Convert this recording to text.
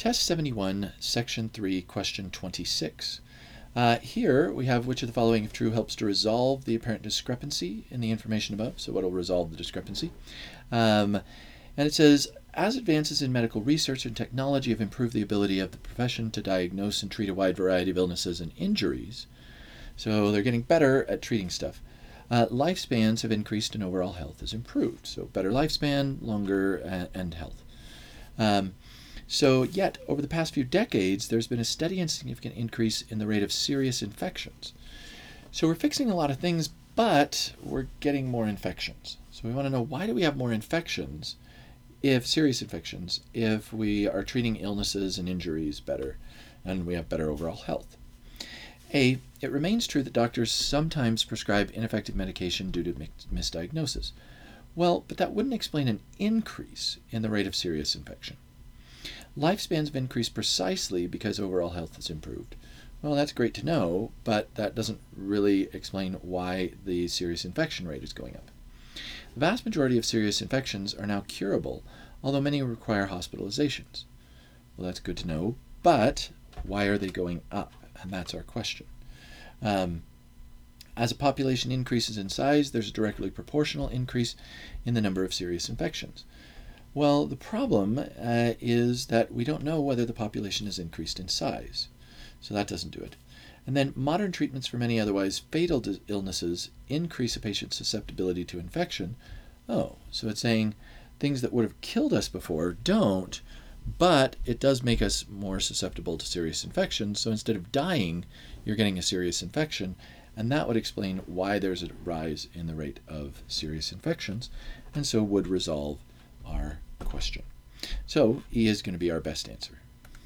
Test 71, Section 3, Question 26. Here we have which of the following, if true, helps to resolve the apparent discrepancy in the information above. So what will resolve the discrepancy? And it says, as advances in medical research and technology have improved the ability of the profession to diagnose and treat a wide variety of illnesses and injuries, so they're getting better at treating stuff. Lifespans have increased and overall health has improved. So better lifespan, longer, and health. So yet, over the past few decades, there's been a steady and significant increase in the rate of serious infections. So we're fixing a lot of things, but we're getting more infections. So we want to know, why do we have more infections, serious infections, if we are treating illnesses and injuries better and we have better overall health? A, it remains true that doctors sometimes prescribe ineffective medication due to misdiagnosis. Well, but that wouldn't explain an increase in the rate of serious infection. Lifespans have increased precisely because overall health has improved. Well, that's great to know, but that doesn't really explain why the serious infection rate is going up. The vast majority of serious infections are now curable, although many require hospitalizations. Well, that's good to know, but why are they going up? And that's our question. As a population increases in size, there's a directly proportional increase in the number of serious infections. Well, the problem is that we don't know whether the population has increased in size, so that doesn't do it. And then modern treatments for many otherwise fatal illnesses increase a patient's susceptibility to infection. Oh, so it's saying things that would have killed us before don't, but it does make us more susceptible to serious infections. So instead of dying, you're getting a serious infection, and that would explain why there's a rise in the rate of serious infections, and so would resolve our question. So E is going to be our best answer.